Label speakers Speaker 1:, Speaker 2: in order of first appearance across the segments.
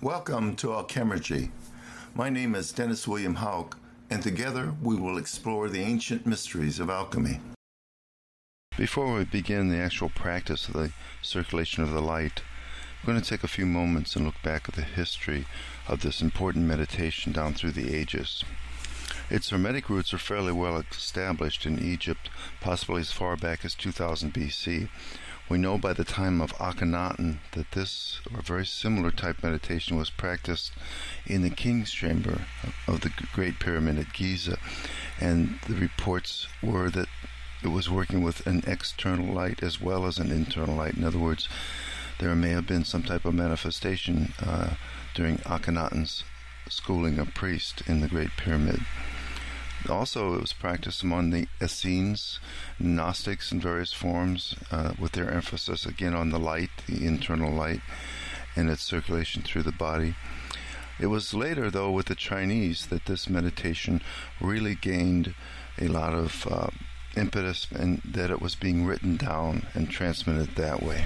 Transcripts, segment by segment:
Speaker 1: Welcome to Alchemergy. My name is Dennis William Houck, and together we will explore the ancient mysteries of alchemy. Before we begin the actual practice of the circulation of the light, we're going to take a few moments and look back at the history of this important meditation down through the ages. Its Hermetic roots are fairly well established in Egypt, possibly as far back as 2000 BC. We know by the time of Akhenaten that this or very similar type meditation was practiced in the king's chamber of the Great Pyramid at Giza, and the reports were that it was working with an external light as well as an internal light. In other words, there may have been some type of manifestation during Akhenaten's schooling of priests in the Great Pyramid. Also, it was practiced among the Essenes, Gnostics in various forms, with their emphasis again on the light, the internal light, and its circulation through the body. It was later, though, with the Chinese that this meditation really gained a lot of impetus, and that it was being written down and transmitted that way.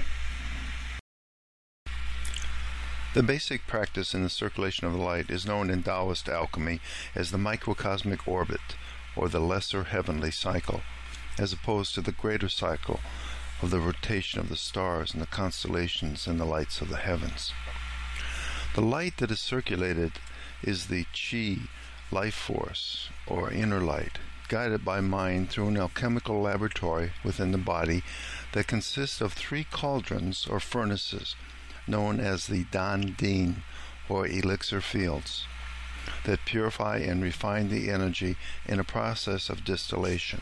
Speaker 1: The basic practice in the circulation of the light is known in Taoist alchemy as the microcosmic orbit, or the lesser heavenly cycle, as opposed to the greater cycle of the rotation of the stars and the constellations and the lights of the heavens. The light that is circulated is the Qi life force, or inner light, guided by mind through an alchemical laboratory within the body that consists of three cauldrons or furnaces, known as the Dan Din, or elixir fields, that purify and refine the energy in a process of distillation.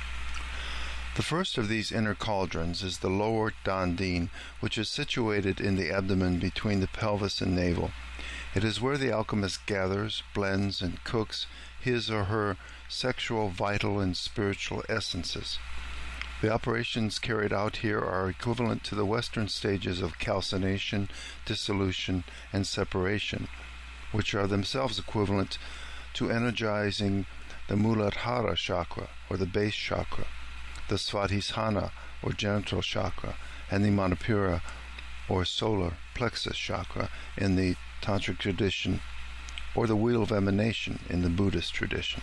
Speaker 1: The first of these inner cauldrons is the lower Dan Din, which is situated in the abdomen between the pelvis and navel. It is where the alchemist gathers, blends, and cooks his or her sexual, vital, and spiritual essences. The operations carried out here are equivalent to the Western stages of calcination, dissolution, and separation, which are themselves equivalent to energizing the Muladhara chakra, or the base chakra, the Svadhisthana, or genital chakra, and the Manipura, or solar plexus chakra, in the Tantric tradition, or the wheel of emanation in the Buddhist tradition.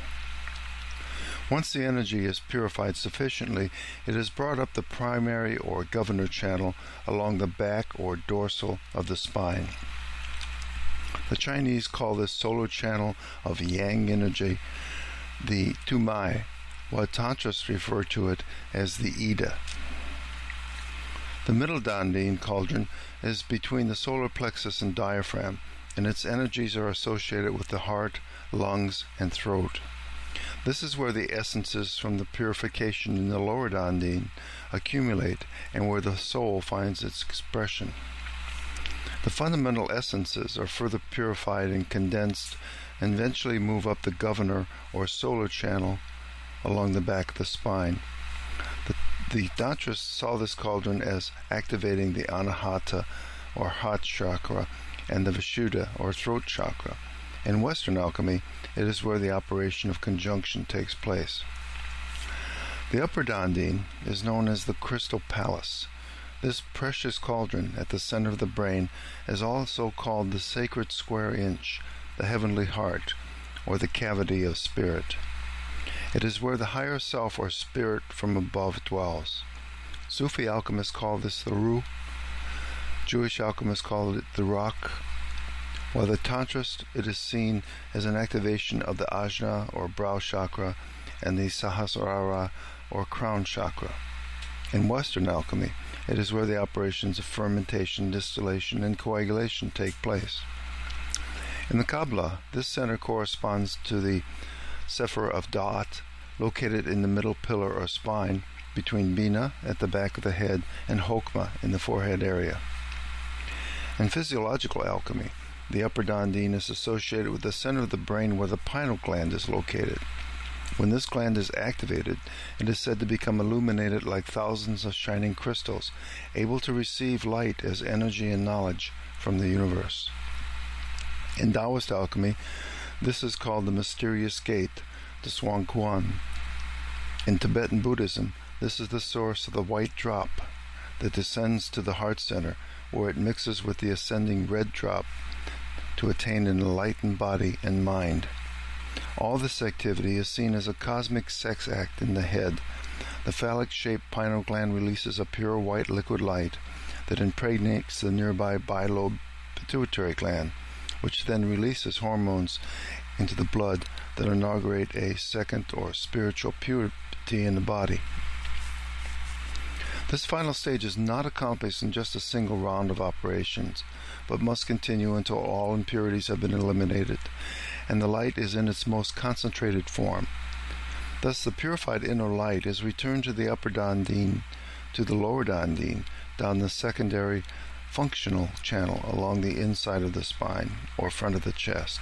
Speaker 1: Once the energy is purified sufficiently, it is brought up the primary or governor channel along the back or dorsal of the spine. The Chinese call this solar channel of yang energy the Tumai, while Tantrists refer to it as the Ida. The middle Dan Din cauldron is between the solar plexus and diaphragm, and its energies are associated with the heart, lungs, and throat. This is where the essences from the purification in the lower Dan Din accumulate, and where the soul finds its expression. The fundamental essences are further purified and condensed, and eventually move up the governor or solar channel along the back of the spine. The Tantrists saw this cauldron as activating the Anahata, or heart chakra, and the Vishuddha, or throat chakra. In Western alchemy, it is where the operation of conjunction takes place. The upper Dan Din is known as the Crystal Palace. This precious cauldron at the center of the brain is also called the Sacred Square Inch, the Heavenly Heart, or the Cavity of Spirit. It is where the higher self or spirit from above dwells. Sufi alchemists call this the Ruh. Jewish alchemists call it the Ruach. While the Tantrist, it is seen as an activation of the Ajna, or brow chakra, and the Sahasrara, or crown chakra. In Western alchemy, it is where the operations of fermentation, distillation, and coagulation take place. In the Kabbalah, this center corresponds to the Sefer of Da'at, located in the middle pillar or spine between Bina at the back of the head and Hokmah in the forehead area. In physiological alchemy, the upper Dan Din is associated with the center of the brain where the pineal gland is located. When this gland is activated, it is said to become illuminated like thousands of shining crystals, able to receive light as energy and knowledge from the universe. In Taoist alchemy, this is called the mysterious gate, the Suan Quan. In Tibetan Buddhism, this is the source of the white drop that descends to the heart center, where it mixes with the ascending red drop to attain an enlightened body and mind. All this activity is seen as a cosmic sex act in the head. The phallic-shaped pineal gland releases a pure white liquid light that impregnates the nearby bilobe pituitary gland, which then releases hormones into the blood that inaugurate a second or spiritual puberty in the body. This final stage is not accomplished in just a single round of operations, but must continue until all impurities have been eliminated, and the light is in its most concentrated form. Thus the purified inner light is returned to the upper dandine, to the lower dandine, down the secondary functional channel along the inside of the spine, or front of the chest.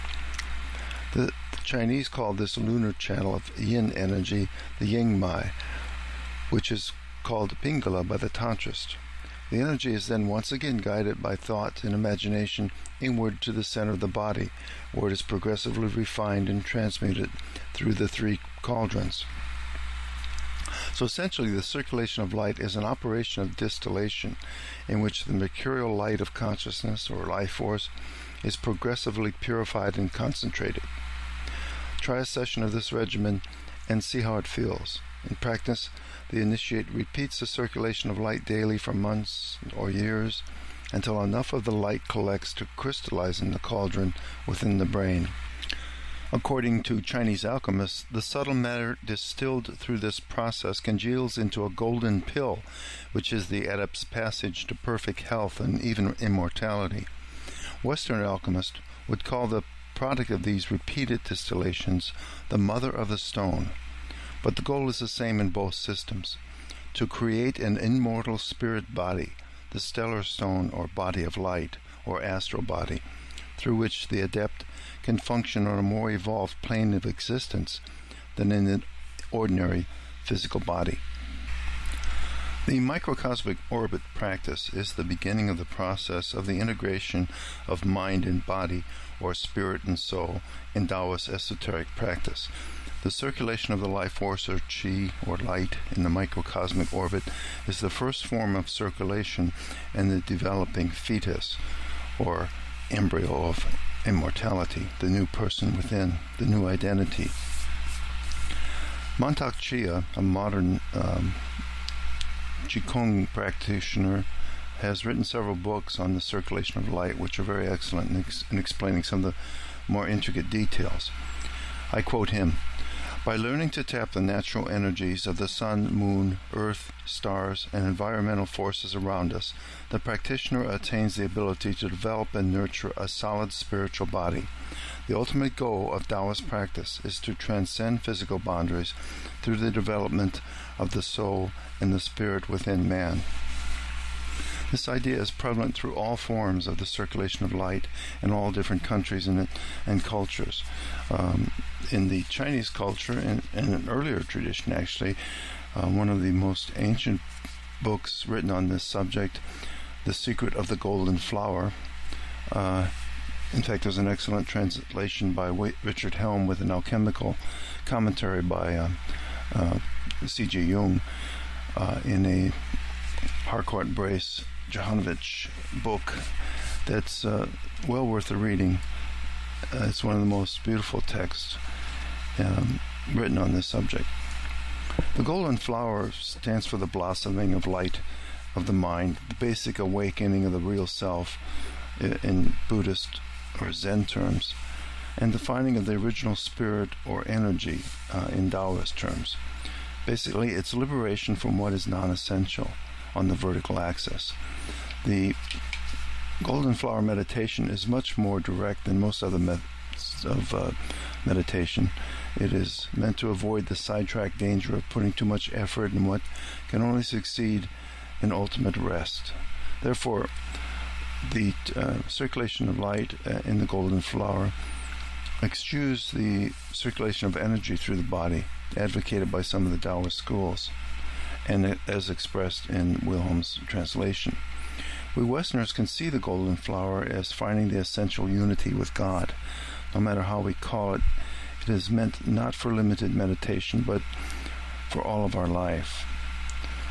Speaker 1: The Chinese call this lunar channel of yin energy the Yingmai, which is called Pingala by the Tantrist. The energy is then once again guided by thought and imagination inward to the center of the body, where it is progressively refined and transmuted through the three cauldrons. So essentially, the circulation of light is an operation of distillation in which the mercurial light of consciousness or life force is progressively purified and concentrated. Try a session of this regimen and see how it feels. In practice, the initiate repeats the circulation of light daily for months or years until enough of the light collects to crystallize in the cauldron within the brain. According to Chinese alchemists, the subtle matter distilled through this process congeals into a golden pill, which is the adept's passage to perfect health and even immortality. Western alchemists would call the product of these repeated distillations the mother of the stone. But the goal is the same in both systems: to create an immortal spirit body, the stellar stone or body of light, or astral body, through which the adept can function on a more evolved plane of existence than in an ordinary physical body. The microcosmic orbit practice is the beginning of the process of the integration of mind and body, or spirit and soul, in Taoist esoteric practice. The circulation of the life force, or qi, or light, in the microcosmic orbit is the first form of circulation in the developing fetus, or embryo of immortality, the new person within, the new identity. Mantak Chia, a modern Qigong practitioner, has written several books on the circulation of light, which are very excellent in explaining some of the more intricate details. I quote him: "By learning to tap the natural energies of the sun, moon, earth, stars, and environmental forces around us, the practitioner attains the ability to develop and nurture a solid spiritual body. The ultimate goal of Taoist practice is to transcend physical boundaries through the development of the soul and the spirit within man." This idea is prevalent through all forms of the circulation of light in all different countries and cultures. In the Chinese culture, in an earlier tradition actually, one of the most ancient books written on this subject, The Secret of the Golden Flower. In fact, there's an excellent translation by Richard Helm with an alchemical commentary by C.G. Jung in a Harcourt Brace Johanovich book that's well worth the reading. It's one of the most beautiful texts written on this subject. The golden flower stands for the blossoming of light of the mind, the basic awakening of the real self in Buddhist or Zen terms, and the finding of the original spirit or energy in Taoist terms. Basically, it's liberation from what is non-essential on the vertical axis. The golden flower meditation is much more direct than most other methods of meditation. It is meant to avoid the sidetrack danger of putting too much effort in what can only succeed in ultimate rest. Therefore, the circulation of light in the golden flower eschews the circulation of energy through the body, advocated by some of the Taoist schools, and as expressed in Wilhelm's translation. We Westerners can see the golden flower as finding the essential unity with God. No matter how we call it, it is meant not for limited meditation, but for all of our life.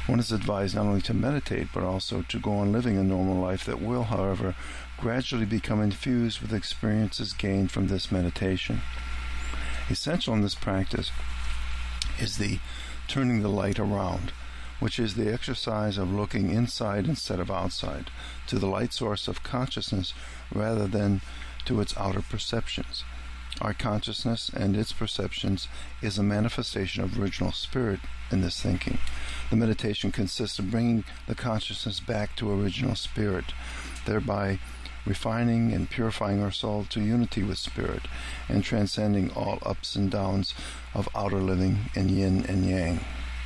Speaker 1: One is advised not only to meditate, but also to go on living a normal life that will, however, gradually become infused with experiences gained from this meditation. Essential in this practice is the turning the light around, which is the exercise of looking inside instead of outside, to the light source of consciousness rather than to its outer perceptions. Our consciousness and its perceptions is a manifestation of original spirit in this thinking. The meditation consists of bringing the consciousness back to original spirit, thereby refining and purifying our soul to unity with spirit and transcending all ups and downs of outer living in yin and yang.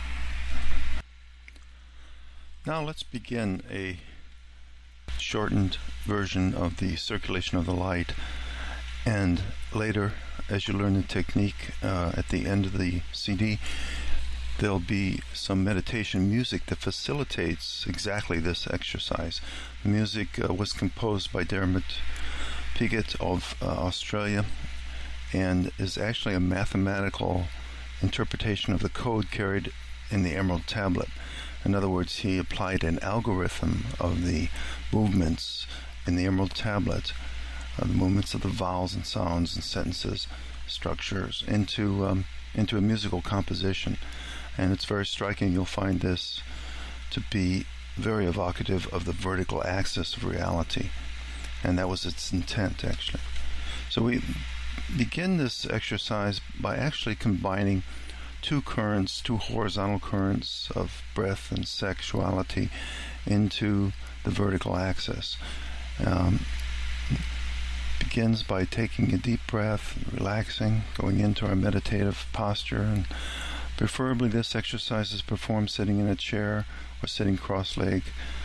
Speaker 1: Now let's begin a shortened version of the circulation of the light, and later, as you learn the technique at the end of the CD, there'll be some meditation music that facilitates exactly this exercise. The music was composed by Dermot Pigott of Australia, and is actually a mathematical interpretation of the code carried in the Emerald Tablet. In other words, he applied an algorithm of the movements in the Emerald Tablet, the movements of the vowels and sounds and sentences, structures, into a musical composition. And it's very striking. You'll find this to be very evocative of the vertical axis of reality. And that was its intent, actually. So we begin this exercise by actually combining two horizontal currents of breath and sexuality into the vertical axis. Begins by taking a deep breath, relaxing, going into our meditative posture, and preferably this exercise is performed sitting in a chair or sitting cross-legged.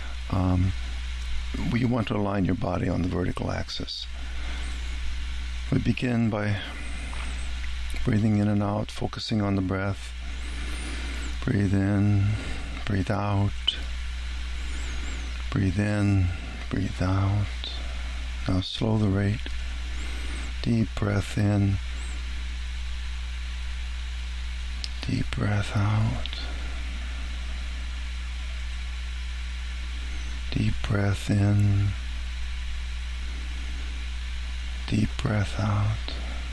Speaker 1: You want to align your body on the vertical axis. We begin by breathing in and out, focusing on the breath. Breathe in, breathe out. Breathe in, breathe out. Now slow the rate. Deep breath in. Deep breath out. Deep breath in. Deep breath out.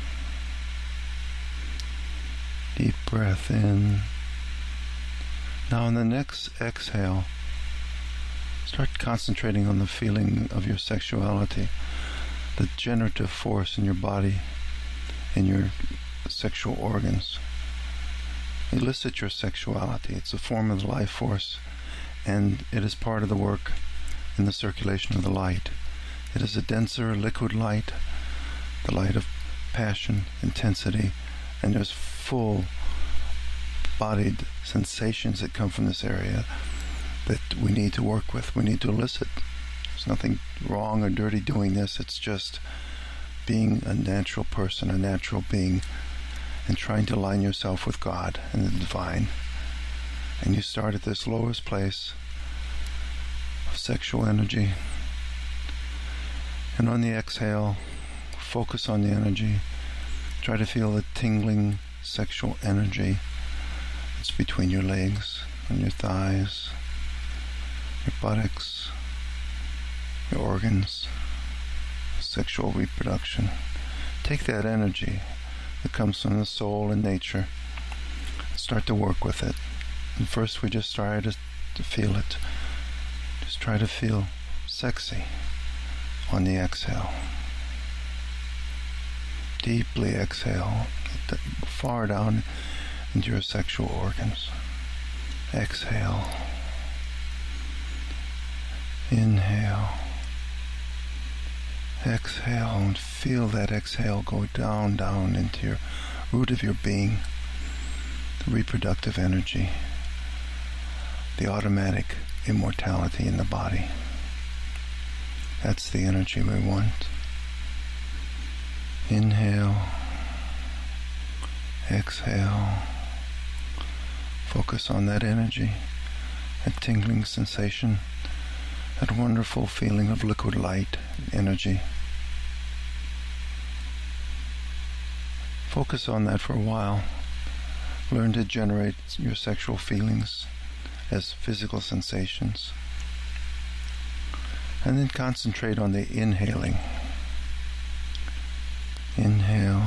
Speaker 1: Deep breath in. Now in the next exhale, start concentrating on the feeling of your sexuality, the generative force in your body, in your sexual organs. Elicit your sexuality. It's a form of the life force, and it is part of the work in the circulation of the light. It is a denser liquid light, the light of passion, intensity, and there's full-bodied sensations that come from this area that we need to work with. We need to elicit. There's nothing wrong or dirty doing this. It's just being a natural person, a natural being, and trying to align yourself with God and the divine. And you start at this lowest place of sexual energy. And on the exhale, focus on the energy. Try to feel the tingling sexual energy that's between your legs and your thighs, your buttocks, your organs, sexual reproduction. Take that energy that comes from the soul and nature and start to work with it. And first we just try to feel it. Just try to feel sexy on the exhale. Deeply exhale, far down into your sexual organs. Exhale. Inhale. Exhale, and feel that exhale go down into your root of your being, the reproductive energy, the automatic immortality in the body. That's the energy we want. Inhale. Exhale. Focus on that energy, that tingling sensation, that wonderful feeling of liquid light energy. Focus on that for a while. Learn to generate your sexual feelings as physical sensations. And then concentrate on the inhaling. Inhale.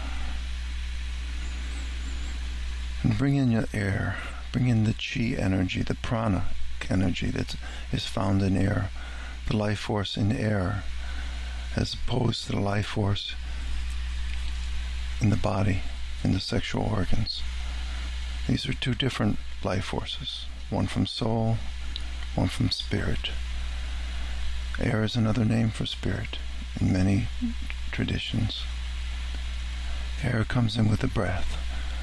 Speaker 1: And bring in your air. Bring in the chi energy, the prana energy that is found in air, the life force in air, as opposed to the life force in the body, in the sexual organs. These are two different life forces, one from soul, one from spirit. Air is another name for spirit in many traditions. Air comes in with the breath.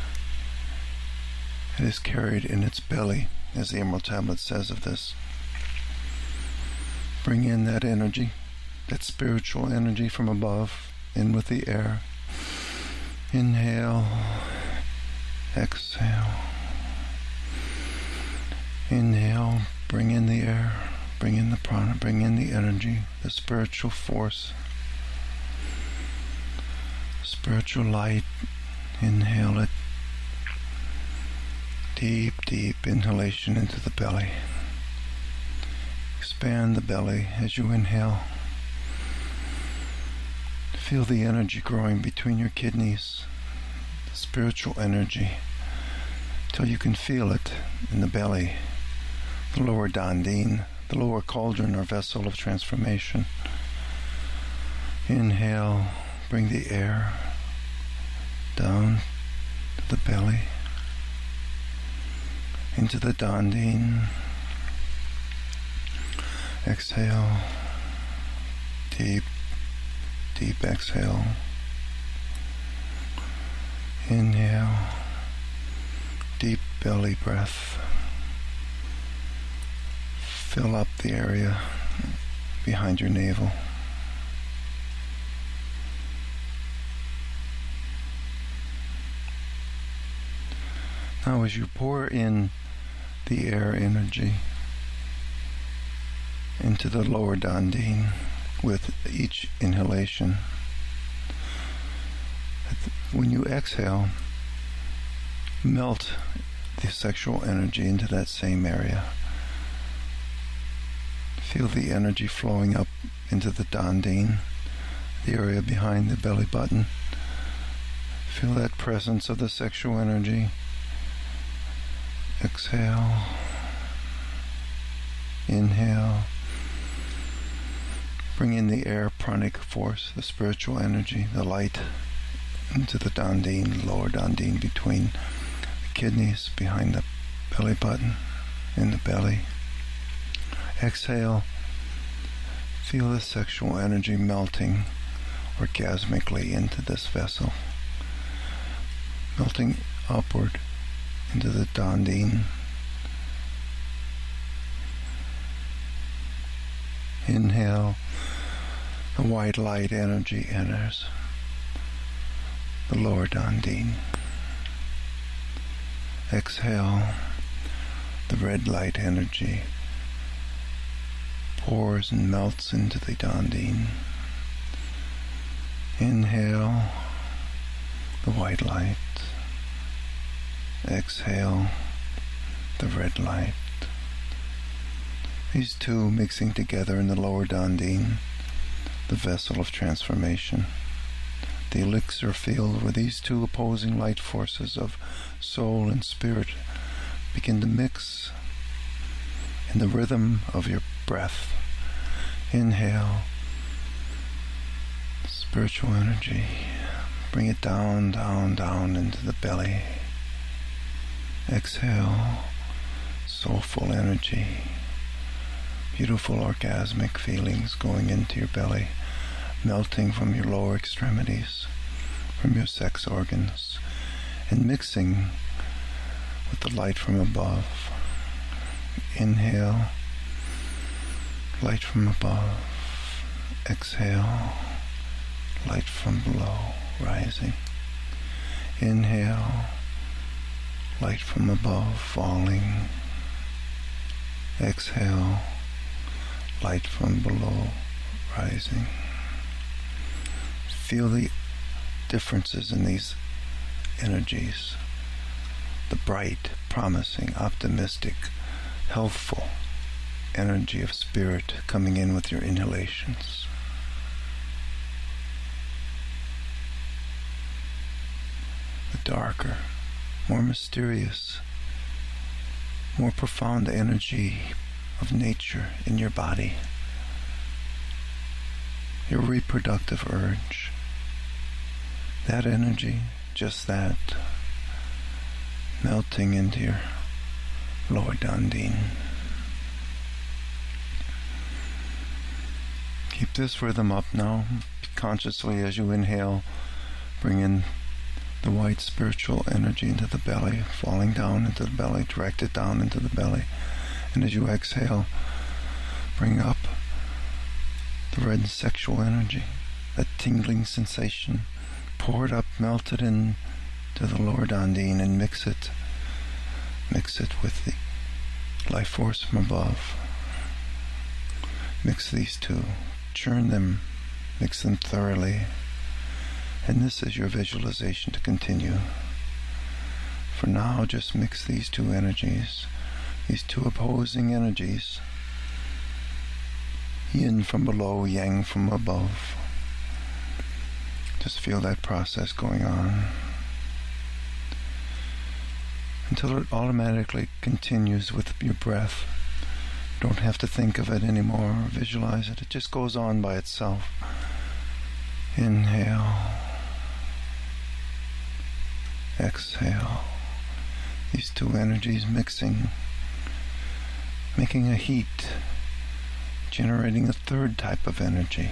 Speaker 1: It is carried in its belly, as the Emerald Tablet says of this. Bring in that energy, that spiritual energy from above, in with the air. Inhale, exhale. Inhale, bring in the air, bring in the prana, bring in the energy, the spiritual force, spiritual light. Inhale it. Deep, deep inhalation into the belly. Expand the belly as you inhale. Feel the energy growing between your kidneys, the spiritual energy, till you can feel it in the belly, the lower dandine, the lower cauldron or vessel of transformation. Inhale, bring the air down to the belly, into the dandine. Exhale, deep, deep exhale. Inhale, deep belly breath. Fill up the area behind your navel. Now as you pour in the air energy into the lower dandine with each inhalation, when you exhale, melt the sexual energy into that same area. Feel the energy flowing up into the dandine, the area behind the belly button. Feel that presence of the sexual energy. Exhale. Inhale. Bring in the air pranic force, the spiritual energy, the light, into the dandine, lower dandine, between the kidneys, behind the belly button, in the belly. Exhale. Feel the sexual energy melting orgasmically into this vessel, melting upward into the dandine. Inhale, the white light energy enters the lower dandine. Exhale, the red light energy pours and melts into the dandine. Inhale, the white light. Exhale, the red light. These two mixing together in the lower dandine, the vessel of transformation, the elixir field where these two opposing light forces of soul and spirit begin to mix in the rhythm of your breath. Inhale, spiritual energy. Bring it down, down, down into the belly. Exhale, soulful energy. Beautiful orgasmic feelings going into your belly, melting from your lower extremities, from your sex organs, and mixing with the light from above. Inhale, light from above. Exhale, light from below, rising. Inhale, light from above, falling. Exhale, light from below, rising. Feel the differences in these energies. The bright, promising, optimistic, healthful energy of spirit coming in with your inhalations. The darker, more mysterious, more profound energy of nature in your body. Your reproductive urge. That energy, just that, melting into your lower dandine. Keep this rhythm up now. Consciously as you inhale, bring in the white spiritual energy into the belly, falling down into the belly, direct it down into the belly. And as you exhale, bring up the red sexual energy, that tingling sensation. Pour it up, melt it in to the lower dandine and mix it with the life force from above. Mix these two, churn them, mix them thoroughly. And this is your visualization to continue. For now, just mix these two energies, these two opposing energies. Yin from below, yang from above. Just feel that process going on until it automatically continues with your breath. Don't have to think of it anymore or visualize it. It just goes on by itself. Inhale. Exhale. These two energies mixing, making a heat, generating a third type of energy.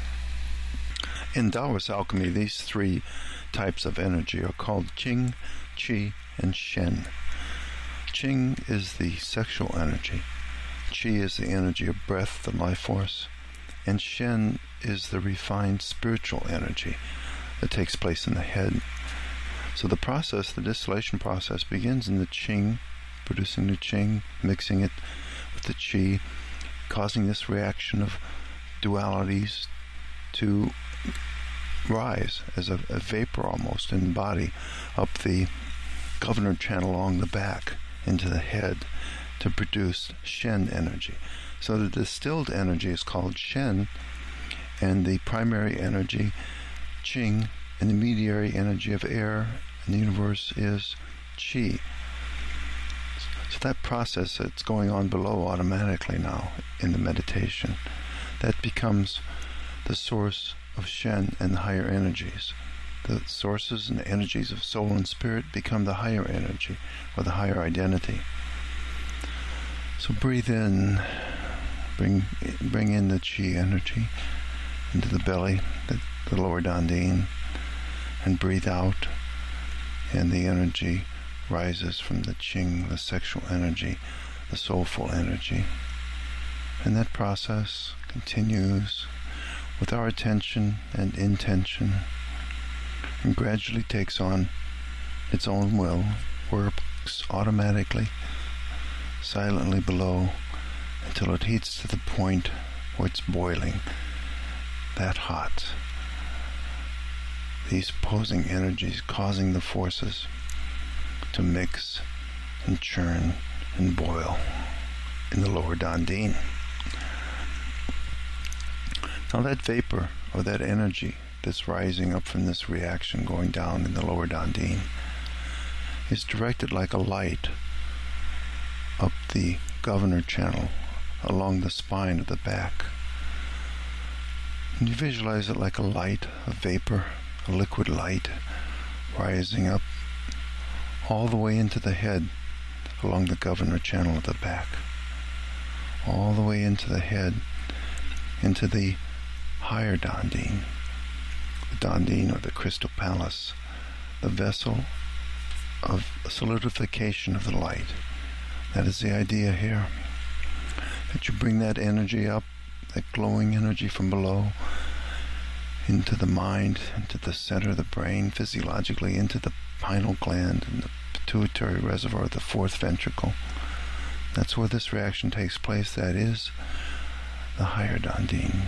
Speaker 1: In Taoist alchemy, these three types of energy are called Qing, Qi, and Shen. Qing is the sexual energy. Qi is the energy of breath, the life force. And Shen is the refined spiritual energy that takes place in the head. So the process, the distillation process, begins in the Qing, producing the Qing, mixing it with the Qi, causing this reaction of dualities to rise as a vapor almost in the body up the governor channel along the back into the head to produce Shen energy. So the distilled energy is called Shen, and the primary energy, Qing, and the mediary energy of air in the universe is Qi. So that process that's going on below automatically now in the meditation, that becomes the source of Shen and the higher energies. The sources and the energies of soul and spirit become the higher energy or the higher identity. So breathe in, bring in the Qi energy into the belly, the lower dandine, and breathe out, and the energy rises from the Qing, the sexual energy, the soulful energy. And that process continues with our attention and intention, and gradually takes on its own will, works automatically, silently below, until it heats to the point where it's boiling, that hot. These opposing energies causing the forces to mix and churn and boil in the lower dandine. Now that vapor or that energy that's rising up from this reaction going down in the lower dandine is directed like a light up the governor channel along the spine of the back. And you visualize it like a light, a vapor, a liquid light rising up all the way into the head along the governor channel of the back, all the way into the head, into the higher dandine, the dandine or the crystal palace, the vessel of solidification of the light. That is the idea here, that you bring that energy up, that glowing energy from below, into the mind, into the center of the brain, physiologically into the pineal gland and the pituitary reservoir, the fourth ventricle. That's where this reaction takes place. That is the higher dandine.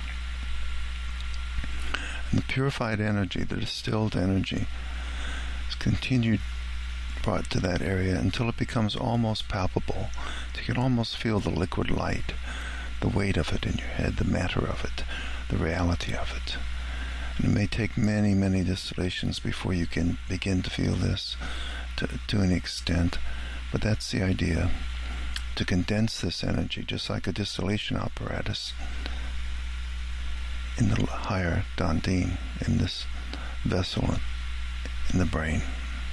Speaker 1: And the purified energy, the distilled energy, is continued brought to that area until it becomes almost palpable to You can almost feel the liquid light, the weight of it in your head, the matter of it, the reality of it. And it may take many, many distillations before you can begin to feel this to an extent, but that's the idea, to condense this energy, just like a distillation apparatus, in the higher Dandin, in this vessel in the brain.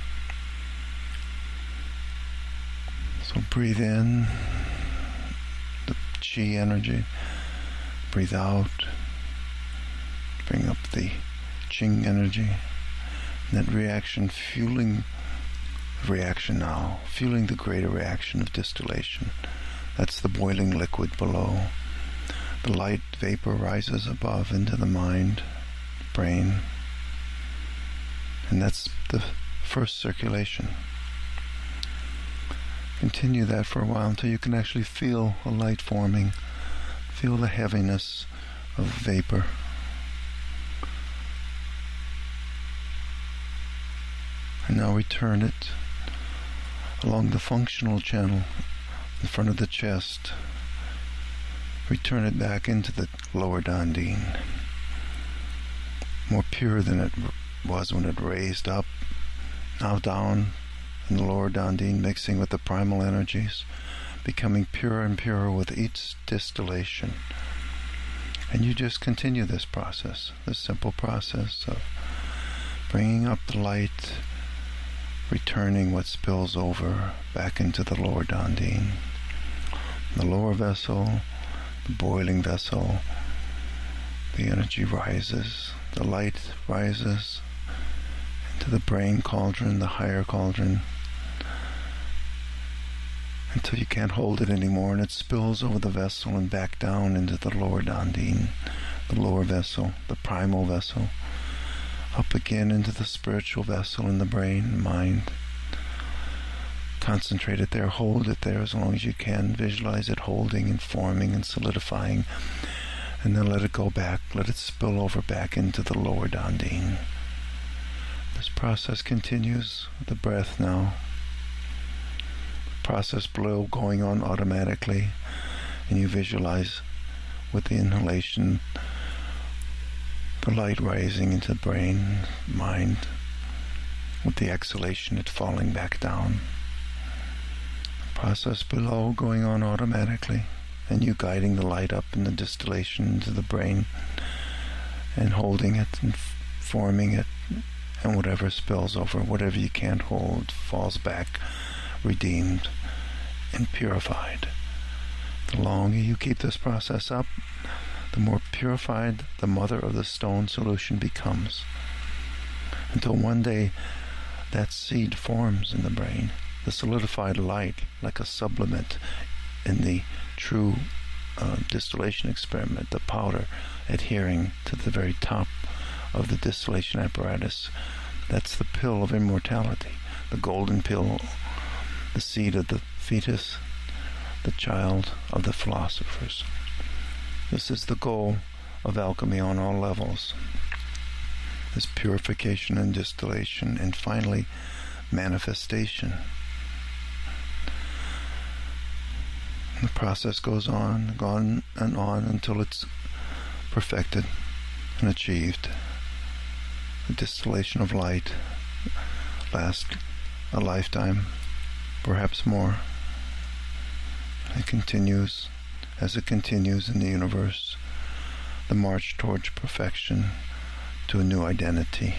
Speaker 1: So breathe in the chi energy, breathe out, bring up the Qing energy, and that reaction, fueling reaction now, fueling the greater reaction of distillation. That's the boiling liquid below. The light vapor rises above into the mind, brain, and that's the first circulation. Continue that for a while until you can actually feel a light forming, feel the heaviness of vapor. And now return it along the functional channel in front of the chest. Return it back into the lower Dandin, more pure than it was when it raised up, now down in the lower Dandin, mixing with the primal energies, becoming purer and purer with each distillation. And you just continue this process, this simple process of bringing up the light, returning what spills over back into the lower Dandin. The lower vessel, the boiling vessel, the energy rises, the light rises into the brain cauldron, the higher cauldron, until you can't hold it anymore, and it spills over the vessel and back down into the lower Dandin, the lower vessel, the primal vessel, up again into the spiritual vessel in the brain and mind. Concentrate it there, hold it there as long as you can, visualize it holding and forming and solidifying, and then let it go back, let it spill over back into the lower Dandin. This process continues with the breath now. Process below going on automatically, and you visualize with the inhalation the light rising into the brain, mind, with the exhalation it falling back down. Process below going on automatically, and you guiding the light up in the distillation into the brain and holding it and forming it, and whatever spills over, whatever you can't hold, falls back redeemed and purified. The longer you keep this process up, the more purified the mother of the stone solution becomes, until one day that seed forms in the brain, the solidified light, like a sublimate in the true distillation experiment, the powder adhering to the very top of the distillation apparatus. That's the pill of immortality, the golden pill, the seed of the fetus, the child of the philosophers. This is the goal of alchemy on all levels. This purification and distillation, and finally manifestation. The process goes on and on until it's perfected and achieved. The distillation of light lasts a lifetime, perhaps more. It continues as it continues in the universe, the march towards perfection, to a new identity.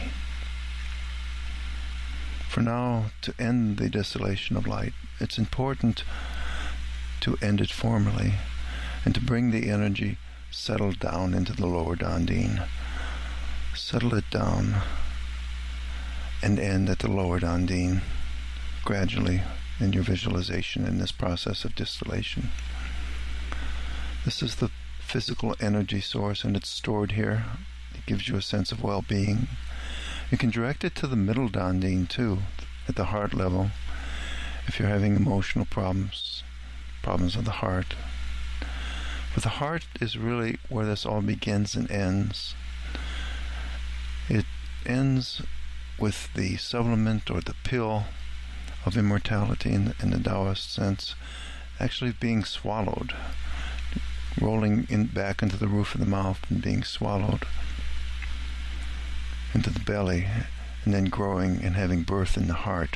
Speaker 1: For now, to end the distillation of light, it's important to end it formally and to bring the energy settled down into the lower Dandin. Settle it down and end at the lower Dandin gradually in your visualization in this process of distillation. This is the physical energy source, and it's stored here. It gives you a sense of well-being. You can direct it to the middle Dandin too, at the heart level, if you're having emotional problems of the heart. But the heart is really where this all begins and ends. It ends with the supplement or the pill of immortality in the Taoist sense, actually being swallowed, rolling back into the roof of the mouth and being swallowed into the belly, and then growing and having birth in the heart.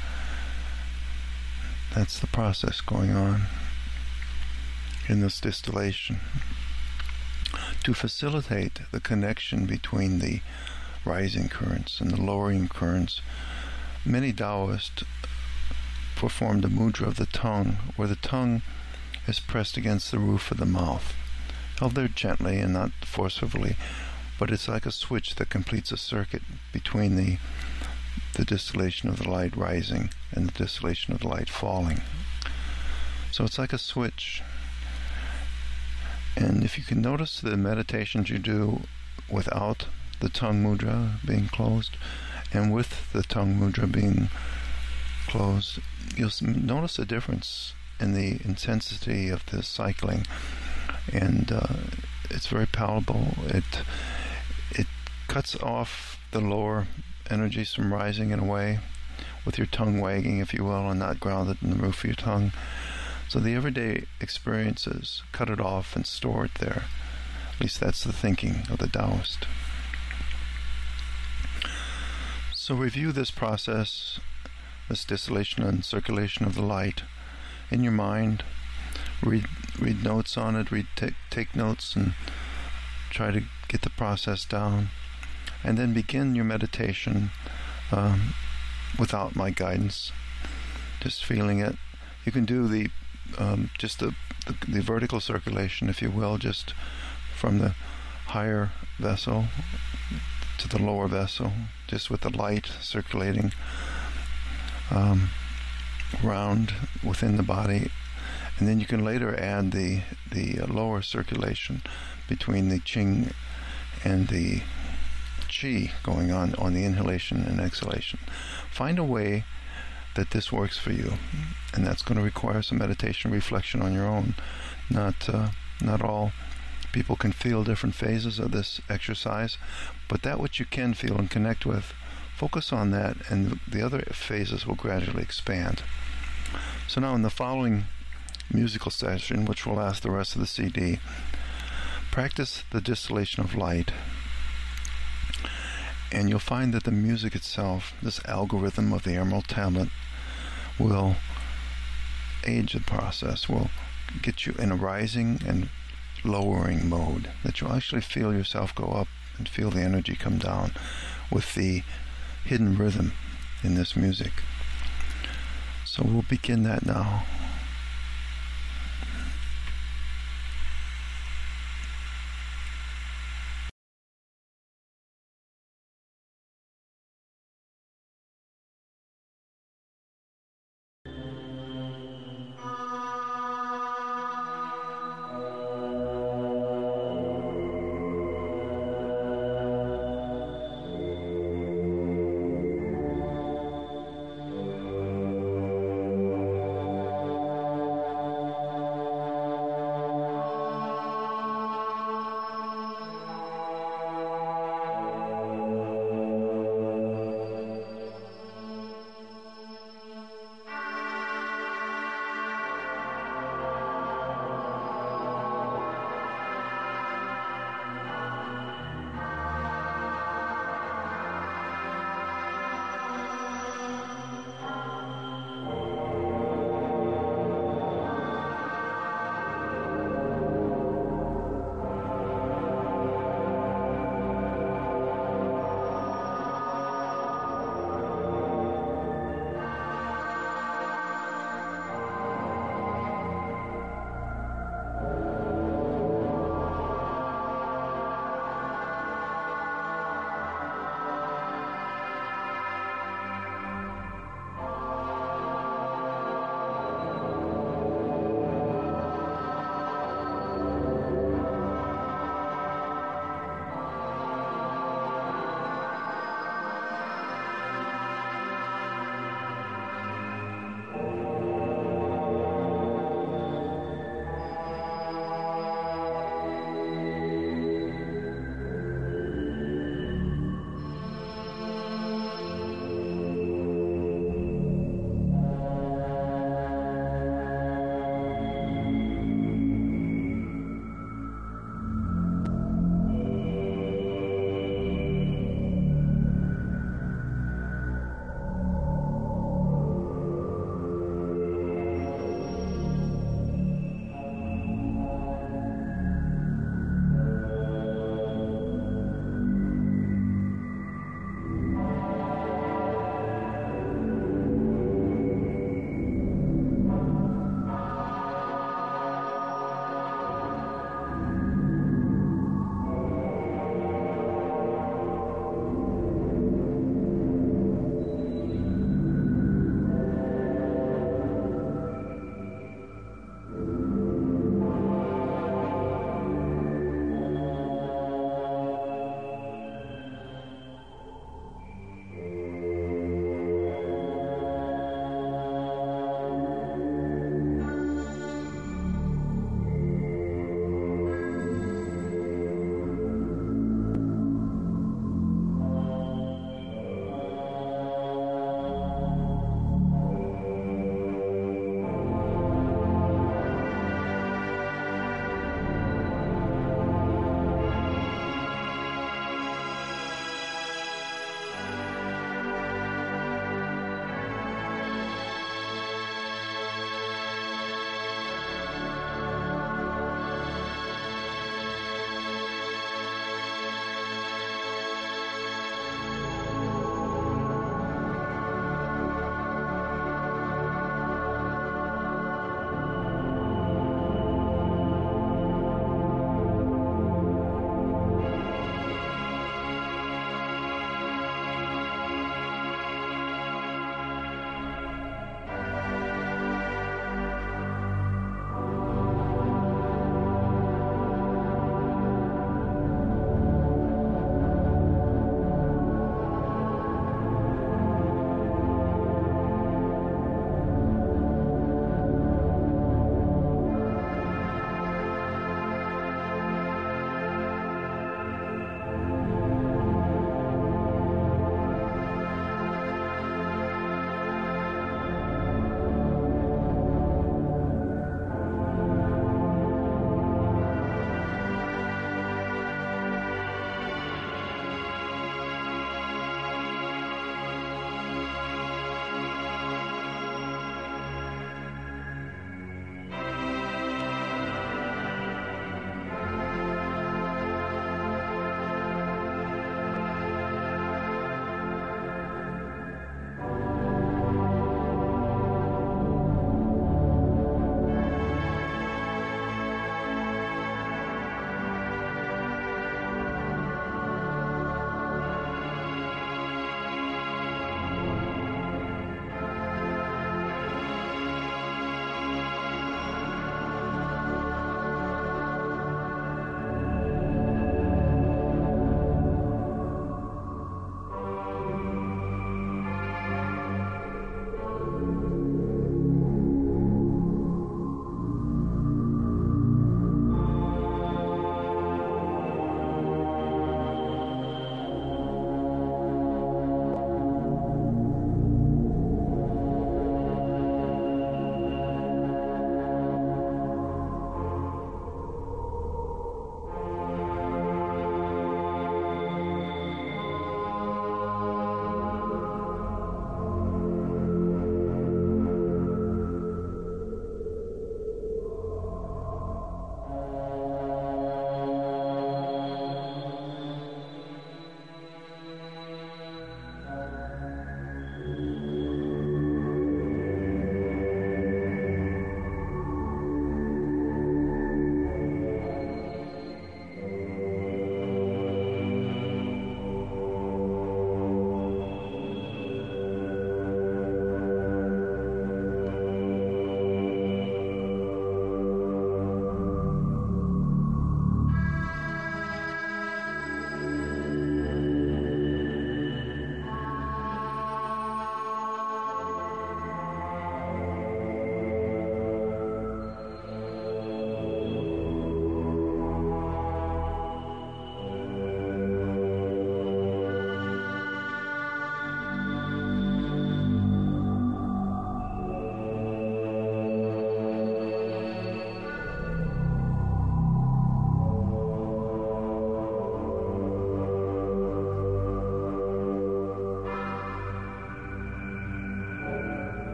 Speaker 1: That's the process going on in this distillation. To facilitate the connection between the rising currents and the lowering currents, many Taoists perform the mudra of the tongue, where the tongue is pressed against the roof of the mouth, held there gently and not forcibly, but it's like a switch that completes a circuit between the distillation of the light rising and the distillation of the light falling. So it's like a switch. And if you can notice the meditations you do without the tongue mudra being closed and with the tongue mudra being closed, you'll notice a difference in the intensity of the cycling, and it's very palatable. It cuts off the lower energies from rising in a way, with your tongue wagging, if you will, and not grounded in the roof of your tongue. So the everyday experiences cut it off and store it there. At least that's the thinking of the Taoist. So review this process, this distillation and circulation of the light, in your mind. Read notes on it. Take notes and try to get the process down, and then begin your meditation without my guidance, just feeling it. You can do the vertical circulation, if you will, just from the higher vessel to the lower vessel, just with the light circulating round within the body. And then you can later add the lower circulation between the Qing and the Qi going on the inhalation and exhalation. Find a way that this works for you, and that's going to require some meditation reflection on your own. Not all people can feel different phases of this exercise, but that which you can feel and connect with, focus on that, and the other phases will gradually expand. So now in the following musical session, which will last the rest of the CD, practice the distillation of light, and you'll find that the music itself, this algorithm of the Emerald Tablet, will aid the process, will get you in a rising and lowering mode, that you'll actually feel yourself go up and feel the energy come down with the hidden rhythm in this music. So we'll begin that now.